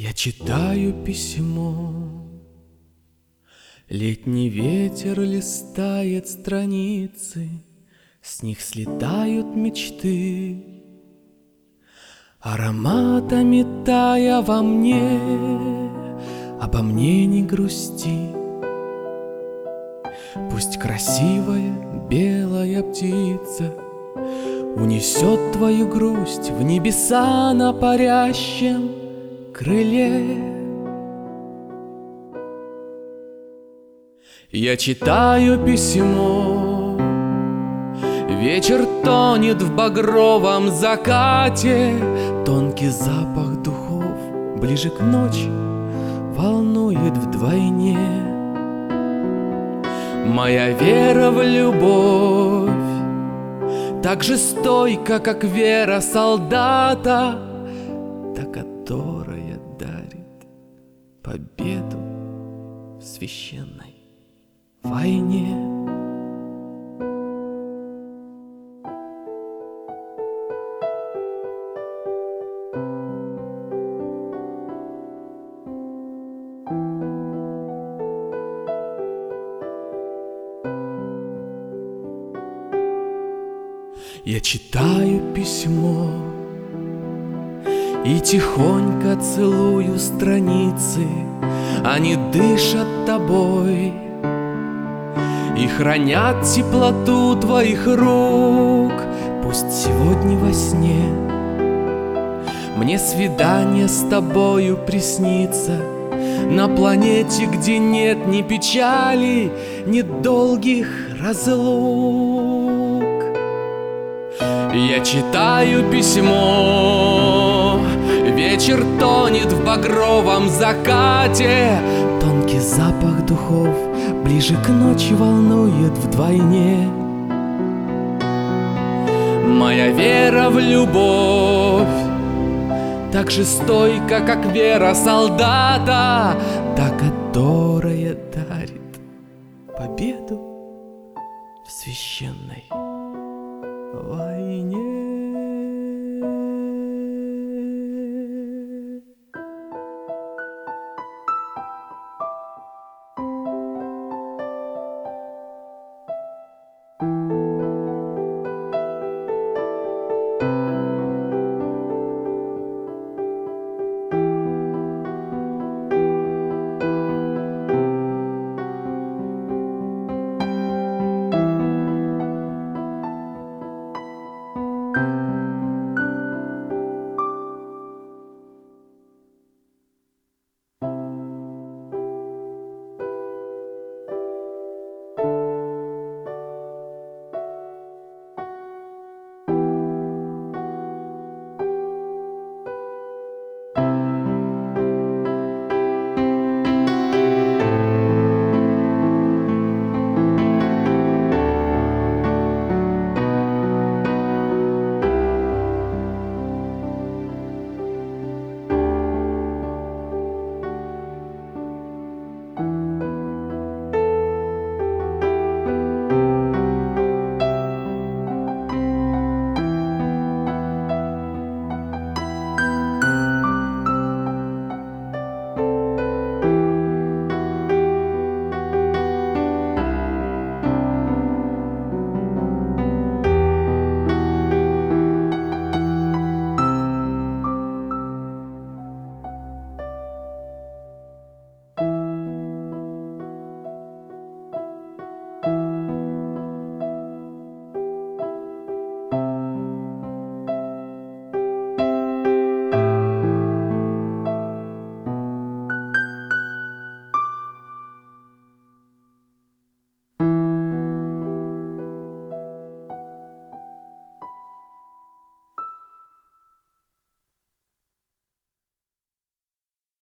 Я читаю письмо. Летний ветер листает страницы, с них слетают мечты, ароматами тая во мне. Обо мне не грусти. Пусть красивая белая птица унесет твою грусть в небеса на парящем крыле. Я читаю письмо. Вечер тонет в багровом закате. Тонкий запах духов ближе к ночи волнует вдвойне. Моя вера в любовь так же стойка, как вера солдата, та, которая дарит победу в священной войне. Я читаю письмо и тихонько целую страницы. Они дышат тобой и хранят теплоту твоих рук. Пусть сегодня во сне мне свидание с тобою приснится, на планете, где нет ни печали, ни долгих разлук. Я читаю письмо. Вечер тонет в багровом закате. Тонкий запах духов ближе к ночи волнует вдвойне. Моя вера в любовь так же стойка, как вера солдата, та, которая дарит победу в священной